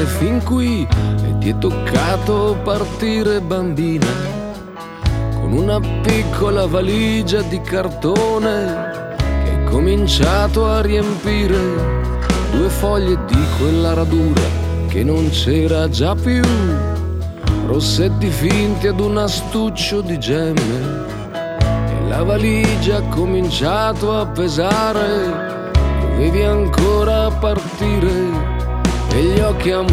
arrivare fin qui e ti è toccato partire bambina, con una piccola valigia di cartone che hai cominciato a riempire 2 foglie di quella radura che non c'era già più, rossetti finti ad un astuccio di gemme. La valigia ha cominciato a pesare, dovevi ancora partire e gli occhi han